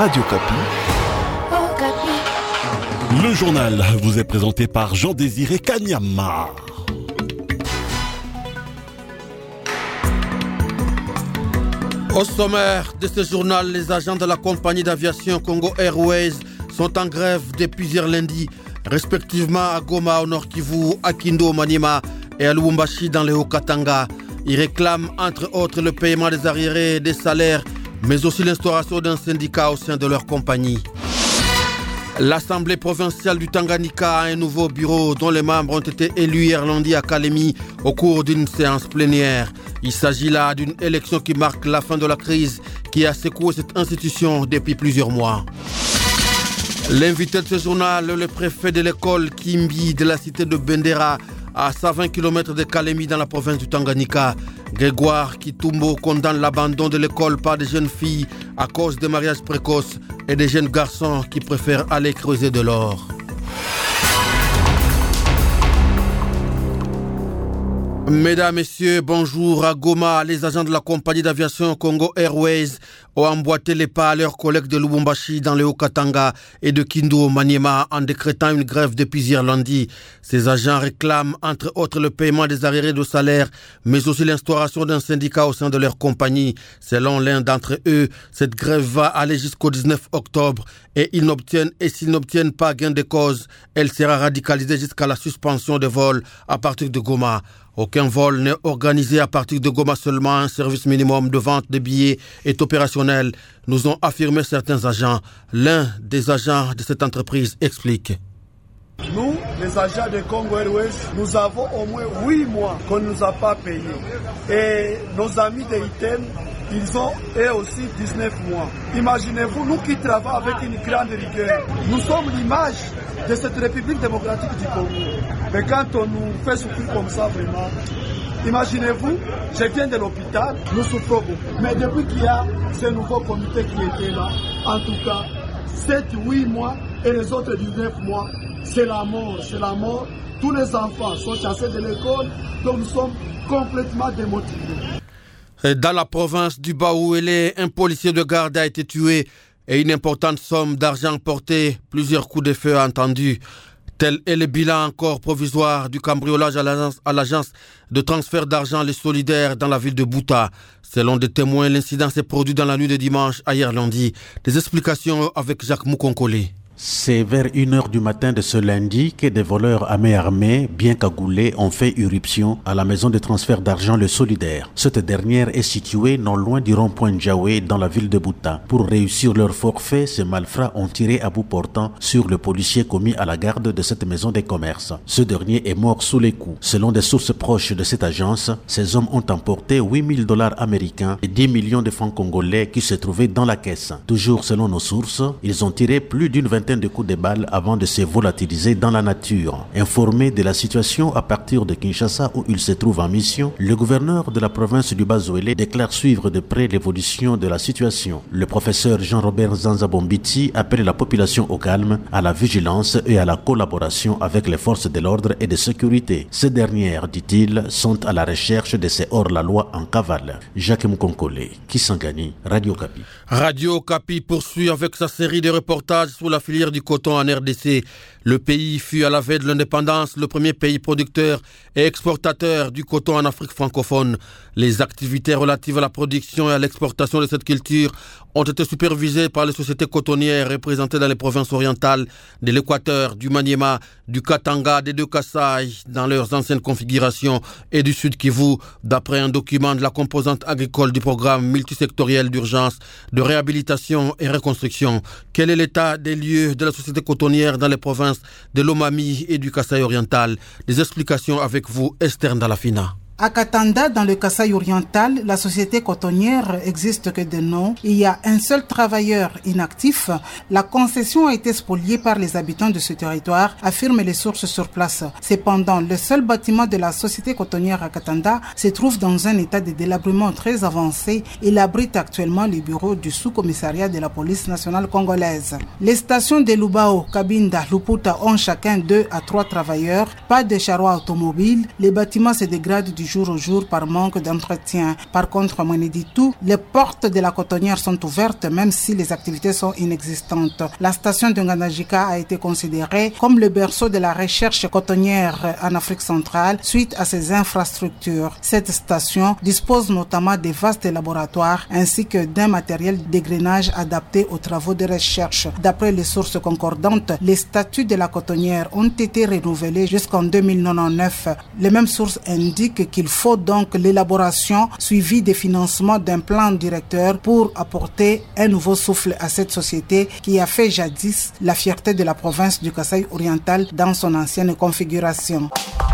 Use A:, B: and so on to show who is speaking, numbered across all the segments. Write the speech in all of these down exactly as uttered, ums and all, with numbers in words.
A: Radio Kapi. Le journal vous est présenté par Jean-Désiré Kanyama.
B: Au sommaire de ce journal, les agents de la compagnie d'aviation Congo Airways sont en grève depuis hier lundi, respectivement à Goma au Nord Kivu, à Kindu au Maniema et à Lubumbashi dans le Haut-Katanga. Ils réclament entre autres le paiement des arriérés des salaires, mais aussi l'instauration d'un syndicat au sein de leur compagnie. L'Assemblée provinciale du Tanganyika a un nouveau bureau dont les membres ont été élus hier lundi à Kalemi au cours d'une séance plénière. Il s'agit là d'une élection qui marque la fin de la crise qui a secoué cette institution depuis plusieurs mois. L'invité de ce journal, le préfet de l'école Kimbi de la cité de Bendera, à cent vingt kilomètres de Kalemi dans la province du Tanganyika. Grégoire Kitumbo condamne l'abandon de l'école par des jeunes filles à cause des mariages précoces et des jeunes garçons qui préfèrent aller creuser de l'or. Mesdames, Messieurs, bonjour. À Goma, les agents de la compagnie d'aviation Congo Airways ont emboîté les pas à leurs collègues de Lubumbashi dans le Haut-Katanga et de Kindu au Maniema en décrétant une grève depuis hier lundi. Ces agents réclament entre autres le paiement des arriérés de salaire, mais aussi l'instauration d'un syndicat au sein de leur compagnie. Selon l'un d'entre eux, cette grève va aller jusqu'au dix-neuf octobre et ils n'obtiennent, et s'ils n'obtiennent pas gain de cause, elle sera radicalisée jusqu'à la suspension des vols à partir de Goma. Aucun vol n'est organisé à partir de Goma, seulement un service minimum de vente de billets est opérationnel, nous ont affirmé certains agents. L'un des agents de cette entreprise explique.
C: Nous, les agents de Congo Airways, nous avons au moins huit mois qu'on ne nous a pas payés. Et nos amis de Item, ils ont eux aussi dix-neuf mois. Imaginez-vous, nous qui travaillons avec une grande rigueur, nous sommes l'image de cette République démocratique du Congo. Mais quand on nous fait souffrir comme ça, vraiment, imaginez-vous, je viens de l'hôpital, nous souffrons beaucoup. Mais depuis qu'il y a ce nouveau comité qui était là, en tout cas, sept huit mois et les autres dix-neuf mois, c'est la mort, c'est la mort. Tous les enfants sont chassés de l'école, donc nous sommes complètement démotivés.
B: Dans la province du Baoulé, un policier de garde a été tué et une importante somme d'argent portée, plusieurs coups de feu entendus. Tel est le bilan encore provisoire du cambriolage à l'agence, à l'agence de transfert d'argent Les Solidaires dans la ville de Bouta. Selon des témoins, l'incident s'est produit dans la nuit de dimanche à hier lundi. Des explications avec Jacques Moukonkole.
D: C'est vers une heure du matin de ce lundi que des voleurs à main armée, bien cagoulés, ont fait irruption à la maison de transfert d'argent Le Solidaire. Cette dernière est située non loin du rond-point Djaoué dans la ville de Bouta. Pour réussir leur forfait, ces malfrats ont tiré à bout portant sur le policier commis à la garde de cette maison des commerces. Ce dernier est mort sous les coups. Selon des sources proches de cette agence, ces hommes ont emporté huit mille dollars américains et dix millions de francs congolais qui se trouvaient dans la caisse. Toujours selon nos sources, ils ont tiré plus d'une vingtaine de coups de balles avant de se volatiliser dans la nature. Informé de la situation à partir de Kinshasa où il se trouve en mission, le gouverneur de la province du Bas-Ouélé déclare suivre de près l'évolution de la situation. Le professeur Jean-Robert Zanzabombiti appelle la population au calme, à la vigilance et à la collaboration avec les forces de l'ordre et de sécurité. Ces dernières, dit-il, sont à la recherche de ces hors-la-loi en cavale. Jacques Moukonkole, Kisangani, Radio Kapi.
B: Radio Kapi poursuit avec sa série de reportages sur la filière du coton en R D C. Le pays fut à la veille de l'indépendance le premier pays producteur et exportateur du coton en Afrique francophone. Les activités relatives à la production et à l'exportation de cette culture ont été supervisées par les sociétés cotonnières représentées dans les provinces orientales de l'Équateur, du Maniema, du Katanga, des deux Kasaï dans leurs anciennes configurations et du Sud Kivu, d'après un document de la composante agricole du programme multisectoriel d'urgence de réhabilitation et reconstruction. Quel est l'état des lieux de la société cotonnière dans les provinces de l'Omami et du Kasaï oriental? Des explications avec vous, Esther Ndalafina.
E: À Katanda, dans le Kasaï oriental, la société cotonnière existe que de nom. Il y a un seul travailleur inactif. La concession a été spoliée par les habitants de ce territoire, affirment les sources sur place. Cependant, le seul bâtiment de la société cotonnière à Katanda se trouve dans un état de délabrement très avancé. Il abrite actuellement les bureaux du sous-commissariat de la police nationale congolaise. Les stations de Lubao, Kabinda, Luputa ont chacun deux à trois travailleurs. Pas de charroi automobile. Les bâtiments se dégradent du jour au jour par manque d'entretien. Par contre, à Mweneditu, les portes de la cotonnière sont ouvertes même si les activités sont inexistantes. La station de Nganajika a été considérée comme le berceau de la recherche cotonnière en Afrique centrale suite à ses infrastructures. Cette station dispose notamment de vastes laboratoires ainsi que d'un matériel d'égrenage adapté aux travaux de recherche. D'après les sources concordantes, les statuts de la cotonnière ont été renouvelés jusqu'en deux mille quatre-vingt-dix-neuf. Les mêmes sources indiquent qu'il faut donc l'élaboration suivie des financements d'un plan directeur pour apporter un nouveau souffle à cette société qui a fait jadis la fierté de la province du Kasaï oriental dans son ancienne configuration.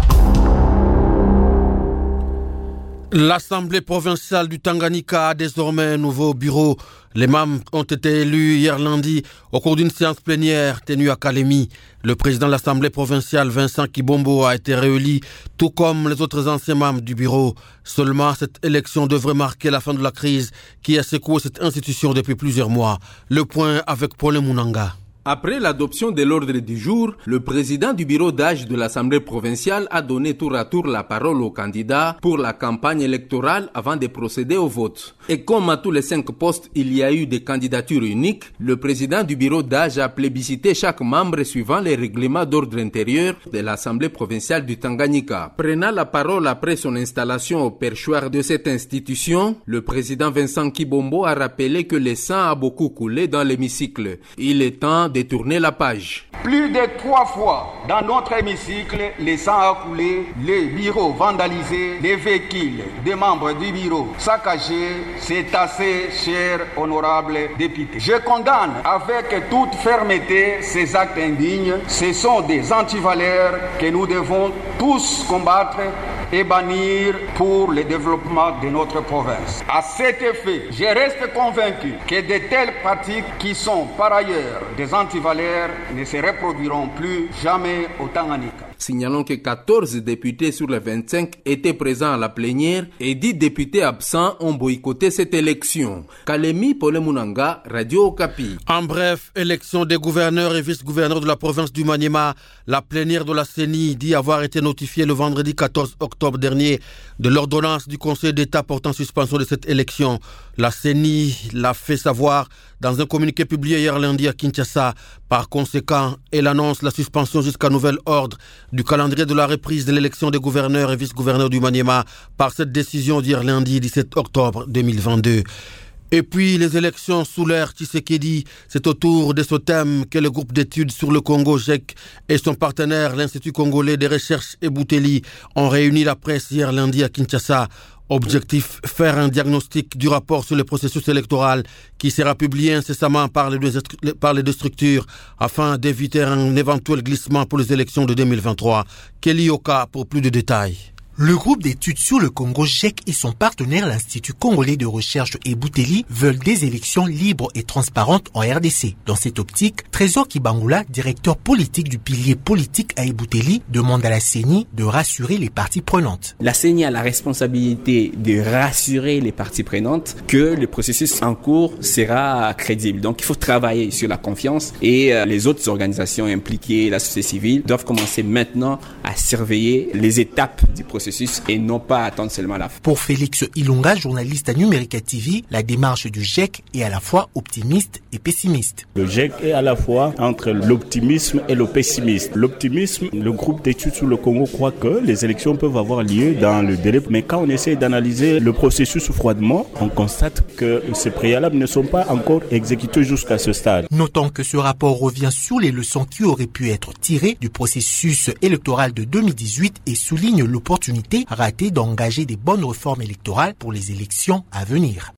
B: L'Assemblée provinciale du Tanganyika a désormais un nouveau bureau. Les membres ont été élus hier lundi au cours d'une séance plénière tenue à Kalemi. Le président de l'Assemblée provinciale, Vincent Kibombo, a été réélu, tout comme les autres anciens membres du bureau. Seulement, cette élection devrait marquer la fin de la crise qui a secoué cette institution depuis plusieurs mois. Le point avec Paul Mounanga.
F: Après l'adoption de l'ordre du jour, le président du bureau d'âge de l'Assemblée provinciale a donné tour à tour la parole aux candidats pour la campagne électorale avant de procéder au vote. Et comme à tous les cinq postes, il y a eu des candidatures uniques, le président du bureau d'âge a plébiscité chaque membre suivant les règlements d'ordre intérieur de l'Assemblée provinciale du Tanganyika. Prenant la parole après son installation au perchoir de cette institution, le président Vincent Kibombo a rappelé que le sang a beaucoup coulé dans l'hémicycle. Il est temps de tourner la page.
G: Plus de trois fois dans notre hémicycle, le sang a coulé, les bureaux vandalisés, les véhicules des membres du bureau saccagés. C'est assez, cher honorable député. Je condamne avec toute fermeté ces actes indignes. Ce sont des antivaleurs que nous devons tous combattre et bannir pour le développement de notre province. À cet effet, je reste convaincu que de telles pratiques qui sont par ailleurs des antivaleurs ne se reproduiront plus jamais au Tanganyika.
F: Signalons que quatorze députés sur les vingt-cinq étaient présents à la plénière et dix députés absents ont boycotté cette élection. Kalemi, Paul Mounanga, Radio Okapi.
B: En bref, élection des gouverneurs et vice-gouverneurs de la province du Maniema. La plénière de la C E N I dit avoir été notifiée le vendredi quatorze octobre dernier de l'ordonnance du Conseil d'État portant suspension de cette élection. La C E N I l'a fait savoir dans un communiqué publié hier lundi à Kinshasa. Par conséquent, elle annonce la suspension jusqu'à nouvel ordre du calendrier de la reprise de l'élection des gouverneurs et vice-gouverneurs du Maniema par cette décision d'hier lundi dix-sept octobre deux mille vingt-deux. Et puis les élections sous l'ère Tshisekedi, c'est autour de ce thème que le groupe d'études sur le Congo G E C et son partenaire, l'Institut congolais de recherche Ebouteli, ont réuni la presse hier lundi à Kinshasa. Objectif, faire un diagnostic du rapport sur le processus électoral qui sera publié incessamment par les deux, par les deux structures afin d'éviter un éventuel glissement pour les élections de deux mille vingt-trois. Kelly Oka pour plus de détails.
H: Le groupe d'études sur le Congo G E C et son partenaire, l'Institut congolais de recherche Ebouteli, veulent des élections libres et transparentes en R D C. Dans cette optique, Trésor Kibangula, directeur politique du pilier politique à Ebouteli, demande à la C E N I de rassurer les parties prenantes.
I: La C E N I a la responsabilité de rassurer les parties prenantes que le processus en cours sera crédible. Donc il faut travailler sur la confiance et euh, les autres organisations impliquées, la société civile, doivent commencer maintenant à surveiller les étapes du processus et non pas attendre seulement la fin.
H: Pour Félix Ilunga, journaliste à Numérica T V, la démarche du G E C est à la fois optimiste et pessimiste.
J: Le G E C est à la fois entre l'optimisme et le pessimisme. L'optimisme, le groupe d'études sur le Congo croit que les élections peuvent avoir lieu dans le délai, mais quand on essaie d'analyser le processus froidement, on constate que ces préalables ne sont pas encore exécutés jusqu'à ce stade.
H: Notons que ce rapport revient sur les leçons qui auraient pu être tirées du processus électoral de deux mille dix-huit et souligne l'opportunité ratée d'engager des bonnes réformes électorales pour les élections à venir.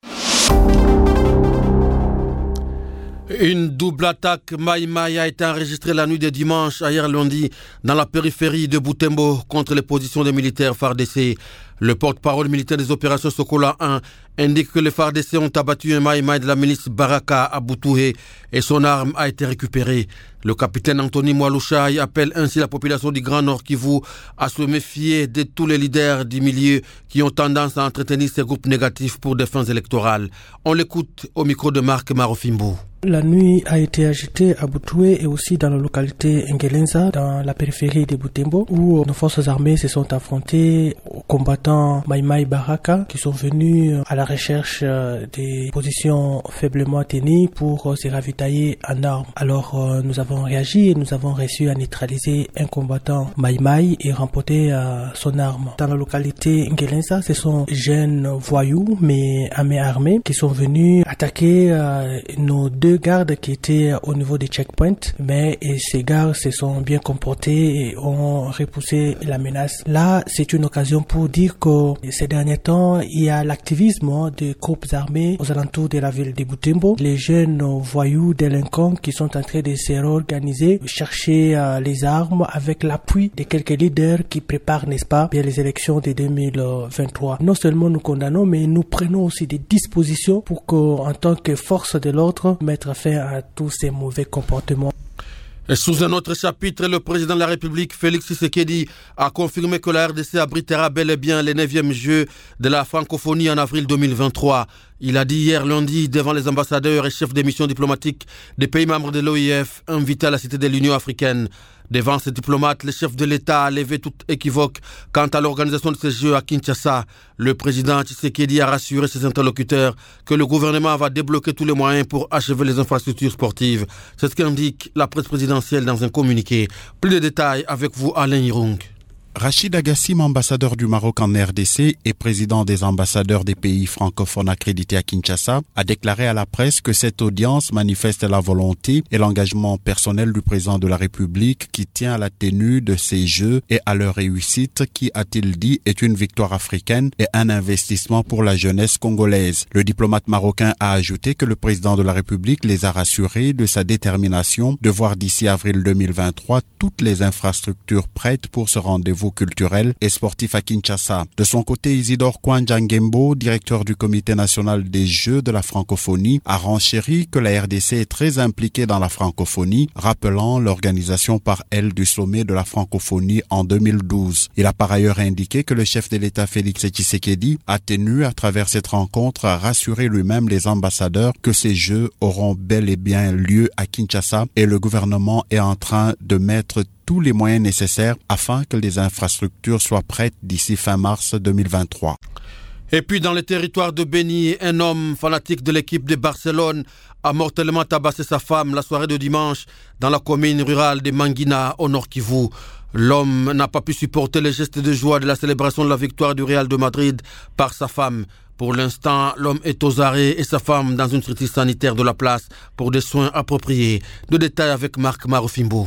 B: Une double attaque Maïmaï a été enregistrée la nuit de dimanche à hier lundi dans la périphérie de Butembo contre les positions des militaires F A R D C. Le porte-parole militaire des opérations Sokola un indique que les F A R D C ont abattu un Maïmaï de la milice Baraka à Boutoué et son arme a été récupérée. Le capitaine Anthony Mwalouchaï appelle ainsi la population du Grand Nord Kivu à se méfier de tous les leaders du milieu qui ont tendance à entretenir ces groupes négatifs pour des fins électorales. On l'écoute au micro de Marc Marofimbo.
K: La nuit a été agitée à Boutoué et aussi dans la localité Ngelenza, dans la périphérie de Butembo, où nos forces armées se sont affrontées aux combattants Maïmaï Baraka qui sont venus à la recherche des positions faiblement tenues pour se ravitailler en armes. Alors nous avons réagi et nous avons réussi à neutraliser un combattant Maïmaï et remporter son arme. Dans la localité Ngelenza, ce sont jeunes voyous mais à main armée qui sont venus attaquer nos deux gardes qui étaient au niveau des checkpoints, mais et ces gardes se sont bien comportés et ont repoussé la menace. Là, c'est une occasion pour dire que ces derniers temps, il y a l'activisme des groupes armés aux alentours de la ville de Butembo. Les jeunes voyous délinquants qui sont en train de se réorganiser, chercher euh, les armes avec l'appui de quelques leaders qui préparent, n'est-ce pas, bien les élections de deux mille vingt-trois. Non seulement nous condamnons, mais nous prenons aussi des dispositions pour qu'en tant que force de l'ordre, mettre fin à tous ces mauvais comportements.
B: Et sous un autre chapitre, le président de la République, Félix Tshisekedi, a confirmé que la R D C abritera bel et bien les neuvièmes Jeux de la francophonie en avril deux mille vingt-trois. Il a dit hier lundi devant les ambassadeurs et chefs des missions diplomatiques des pays membres de l'O I F invités à la Cité de l'Union africaine. Devant ces diplomates, le chef de l'État a levé toute équivoque quant à l'organisation de ces Jeux à Kinshasa. Le président Tshisekedi a rassuré ses interlocuteurs que le gouvernement va débloquer tous les moyens pour achever les infrastructures sportives. C'est ce qu'indique la presse présidentielle dans un communiqué. Plus de détails avec vous, Alain Hirung.
L: Rachid Agassim, ambassadeur du Maroc en R D C et président des ambassadeurs des pays francophones accrédités à Kinshasa, a déclaré à la presse que cette audience manifeste la volonté et l'engagement personnel du président de la République qui tient à la tenue de ces Jeux et à leur réussite qui, a-t-il dit, est une victoire africaine et un investissement pour la jeunesse congolaise. Le diplomate marocain a ajouté que le président de la République les a rassurés de sa détermination de voir d'ici avril deux mille vingt-trois toutes les infrastructures prêtes pour ce rendez-vous culturel et sportif à Kinshasa. De son côté, Isidore Kwanjangembo, directeur du comité national des Jeux de la francophonie, a renchéri que la R D C est très impliquée dans la francophonie, rappelant l'organisation par elle du sommet de la francophonie en deux mille douze. Il a par ailleurs indiqué que le chef de l'État Félix Tshisekedi a tenu à travers cette rencontre à rassurer lui-même les ambassadeurs que ces Jeux auront bel et bien lieu à Kinshasa et le gouvernement est en train de mettre tous les moyens nécessaires afin que les infrastructures soient prêtes d'ici fin mars deux mille vingt-trois.
B: Et puis dans les territoires de Beni, un homme fanatique de l'équipe de Barcelone a mortellement tabassé sa femme la soirée de dimanche dans la commune rurale de Mangina au Nord Kivu. L'homme n'a pas pu supporter les gestes de joie de la célébration de la victoire du Real de Madrid par sa femme. Pour l'instant, l'homme est aux arrêts et sa femme dans une structure sanitaire de la place pour des soins appropriés. De détails avec Marc Marofimbo.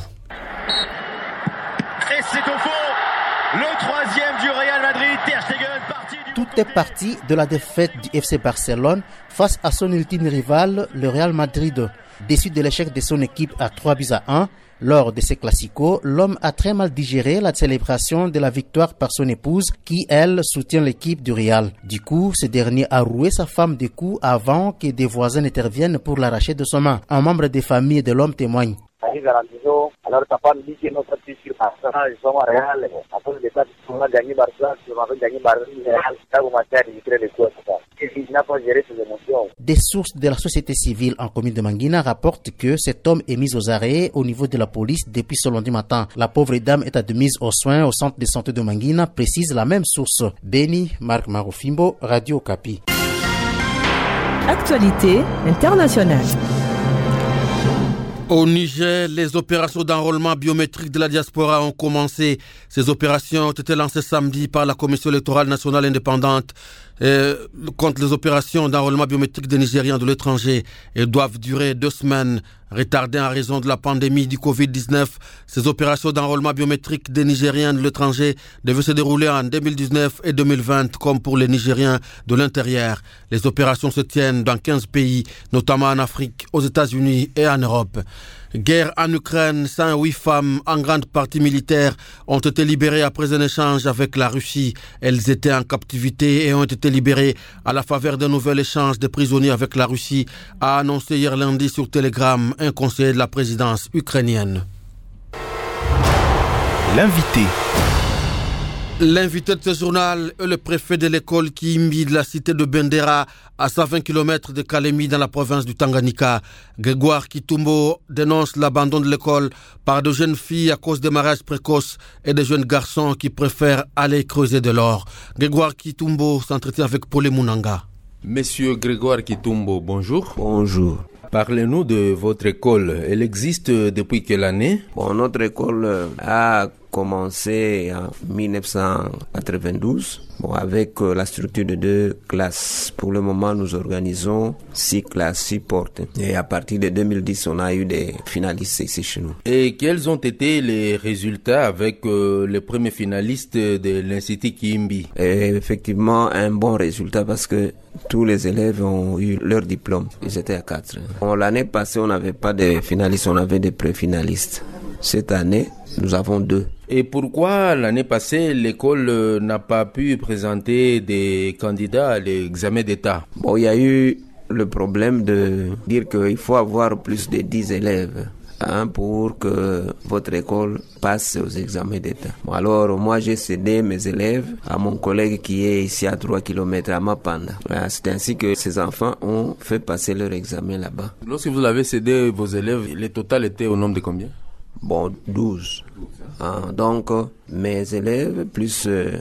M: Et c'est au fond le troisième du Real Madrid. Ter Stegen parti du...
N: Tout est parti de la défaite du F C Barcelone face à son ultime rival, le Real Madrid. Déçu de l'échec de son équipe à trois buts à un, lors de ces classicos, l'homme a très mal digéré la célébration de la victoire par son épouse qui, elle, soutient l'équipe du Real. Du coup, ce dernier a roué sa femme de coups avant que des voisins interviennent pour l'arracher de son main. Un membre des familles de l'homme témoigne.
O: Arrive à la maison, alors sa femme dit que notre fils sur Barcelone, ils sont à Real. Après le départ, on a gagné Barcelone, on avait gagné Barcelone, ça commence à registrer les coups. Il n'a pas géré ses émotions.
N: Des sources de la société civile en commune de Mangina rapportent que cet homme est mis aux arrêts au niveau de la police depuis ce lundi matin. La pauvre dame est admise aux soins au centre de santé de Mangina, précise la même source. Beni, Marc Marofimbo, Radio Okapi.
P: Actualité internationale.
B: Au Niger, les opérations d'enrôlement biométrique de la diaspora ont commencé. Ces opérations ont été lancées samedi par la Commission électorale nationale indépendante euh, contre les opérations d'enrôlement biométrique des Nigériens de l'étranger. Elles doivent durer deux semaines. Retardées en raison de la pandémie du covid dix-neuf, ces opérations d'enrôlement biométrique des Nigériens de l'étranger devaient se dérouler en deux mille dix-neuf et deux mille vingt comme pour les Nigériens de l'intérieur. Les opérations se tiennent dans quinze pays, notamment en Afrique, aux États-Unis et en Europe. Guerre en Ukraine, cent huit femmes, en grande partie militaires, ont été libérées après un échange avec la Russie. Elles étaient en captivité et ont été libérées à la faveur d'un nouvel échange de prisonniers avec la Russie, a annoncé hier lundi sur Telegram un conseiller de la présidence ukrainienne.
Q: L'invité.
B: L'invité de ce journal est le préfet de l'école Kiimbi de la cité de Bendera, à cent vingt kilomètres de Kalemi dans la province du Tanganyika. Grégoire Kitumbo dénonce l'abandon de l'école par de jeunes filles à cause des mariages précoces et des jeunes garçons qui préfèrent aller creuser de l'or. Grégoire Kitumbo s'entretient avec Paulé Mounanga.
F: Monsieur Grégoire Kitumbo, bonjour.
P: Bonjour.
F: Parlez-nous de votre école. Elle existe depuis quelle année?
P: Bon, notre école a commencé en dix-neuf cent quatre-vingt-douze, bon, avec la structure de deux classes. Pour le moment, nous organisons six classes, six portes. Et à partir de deux mille dix, on a eu des finalistes ici chez nous.
F: Et quels ont été les résultats avec euh, les premiers finalistes de l'Institut Kiimbi?
P: Et effectivement, un bon résultat parce que tous les élèves ont eu leur diplôme. Ils étaient à quatre. Bon, l'année passée, on n'avait pas de finalistes, on avait des pré-finalistes. Cette année, nous avons deux.
F: Et pourquoi l'année passée, l'école n'a pas pu présenter des candidats à l'examen d'État?
P: Bon, il y a eu le problème de dire qu'il faut avoir plus de dix élèves hein, pour que votre école passe aux examens d'État. Bon, alors, moi, j'ai cédé mes élèves à mon collègue qui est ici à trois kilomètres à Mapanda. Voilà, c'est ainsi que ces enfants ont fait passer leur examen là-bas.
F: Lorsque vous avez cédé vos élèves, le total était au nombre de combien?
P: Bon, douze. Ah, donc, mes élèves, plus euh,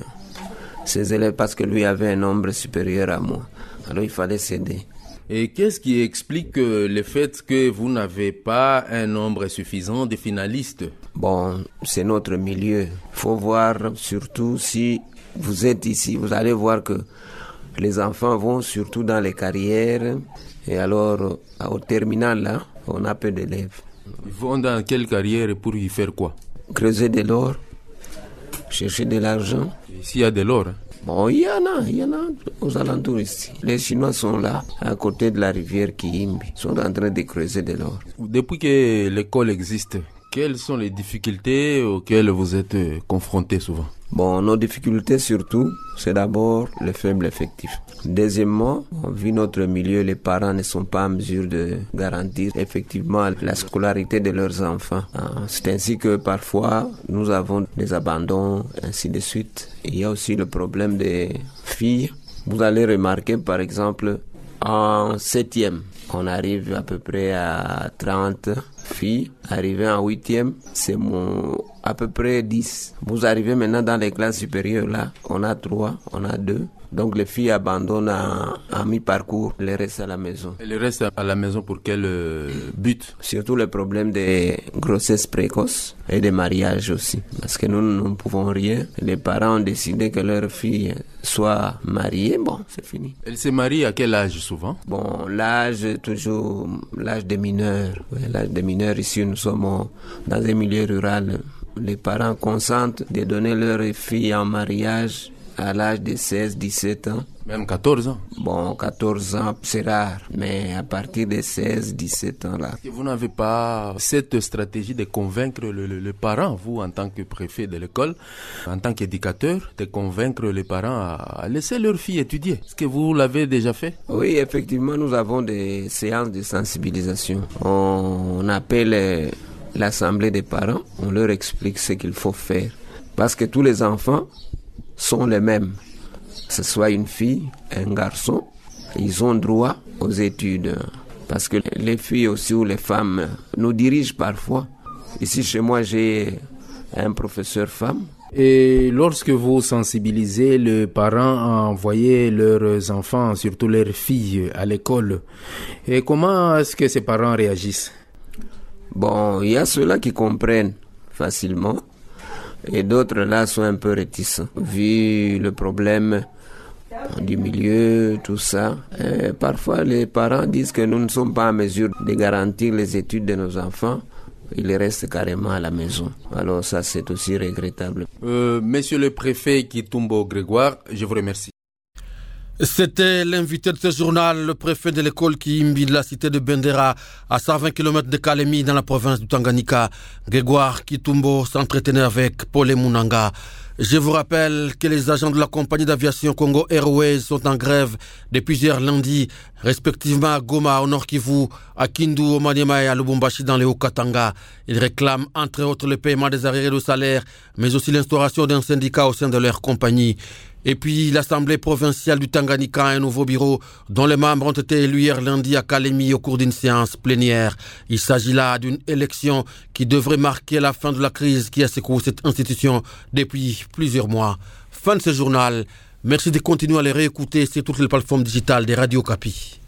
P: ses élèves, parce que lui avait un nombre supérieur à moi. Alors, il fallait céder.
F: Et qu'est-ce qui explique euh, le fait que vous n'avez pas un nombre suffisant de finalistes?
P: Bon, c'est notre milieu. Il faut voir, surtout si vous êtes ici, vous allez voir que les enfants vont surtout dans les carrières. Et alors, au terminal, là, on a peu d'élèves.
F: Ils vont dans quelle carrière et pour y faire quoi?
P: Creuser de l'or, chercher de l'argent.
F: Ici, il y a de l'or. Hein?
P: Bon, il y en a, il y en a aux alentours ici. Les Chinois sont là, à côté de la rivière Kiimbi. Ils sont en train de creuser de l'or.
F: Depuis que l'école existe, quelles sont les difficultés auxquelles vous êtes confrontés souvent?
P: Bon, nos difficultés surtout, c'est d'abord le faible effectif. Deuxièmement, vu notre milieu, les parents ne sont pas en mesure de garantir effectivement la scolarité de leurs enfants. C'est ainsi que parfois, nous avons des abandons, ainsi de suite. Il y a aussi le problème des filles. Vous allez remarquer, par exemple, en septième, on arrive à peu près à trente filles. Arrivé en huitième, c'est mon, à peu près dix. Vous arrivez maintenant dans les classes supérieures, là, on a trois, on a deux. Donc les filles abandonnent en, en mi-parcours, elles restent à la maison.
F: Elles restent à la maison pour quel euh, but?
P: Surtout le problème des grossesses précoces et des mariages aussi. Parce que nous, nous ne pouvons rien. Les parents ont décidé que leur fille soit mariée, bon, c'est fini.
F: Elle se marie à quel âge souvent?
P: Bon, l'âge, toujours l'âge des mineurs. Ouais, l'âge des mineurs, ici nous sommes dans un milieu rural. Les parents consentent de donner leur fille en mariage à l'âge de seize à dix-sept ans.
F: Même quatorze ans?
P: Bon, quatorze ans, c'est rare. Mais à partir de seize à dix-sept ans, là.
F: Vous n'avez pas cette stratégie de convaincre le, le, le parent, vous, en tant que préfet de l'école, en tant qu'éducateur, de convaincre les parents à, à laisser leur fille étudier? Est-ce que vous l'avez déjà fait?
P: Oui, effectivement, nous avons des séances de sensibilisation. On, on appelle l'assemblée des parents, on leur explique ce qu'il faut faire. Parce que tous les enfants sont les mêmes. Que ce soit une fille, un garçon, ils ont droit aux études. Parce que les filles aussi ou les femmes nous dirigent parfois. Ici chez moi, j'ai un professeur femme.
F: Et lorsque vous sensibilisez les parents à envoyer leurs enfants, surtout leurs filles, à l'école, et comment est-ce que ces parents réagissent?
P: Bon, il y a ceux-là qui comprennent facilement. Et d'autres là sont un peu réticents, vu le problème du milieu, tout ça. Et parfois les parents disent que nous ne sommes pas en mesure de garantir les études de nos enfants. Ils restent carrément à la maison. Alors ça, c'est aussi regrettable.
F: Euh, Monsieur le préfet Kitumbo Grégoire, je vous remercie.
B: C'était l'invité de ce journal, le préfet de l'école Kiimbi de la cité de Bendera, à cent vingt kilomètres de Kalemi, dans la province du Tanganyika. Grégoire Kitumbo s'entretenait avec Paulé Mounanga. Je vous rappelle que les agents de la compagnie d'aviation Congo Airways sont en grève depuis hier lundi. respectivement à Goma, au Nord Kivu, à Kindu, au Maniema et à Lubumbashi dans les Hauts-Katanga. Ils réclament entre autres le paiement des arriérés de salaire, mais aussi l'instauration d'un syndicat au sein de leur compagnie. Et puis l'Assemblée provinciale du Tanganyika a un nouveau bureau dont les membres ont été élus hier lundi à Kalemi au cours d'une séance plénière. Il s'agit là d'une élection qui devrait marquer la fin de la crise qui a secoué cette institution depuis plusieurs mois. Fin de ce journal. Merci de continuer à les réécouter sur toutes les plateformes digitales des Radio Kapi.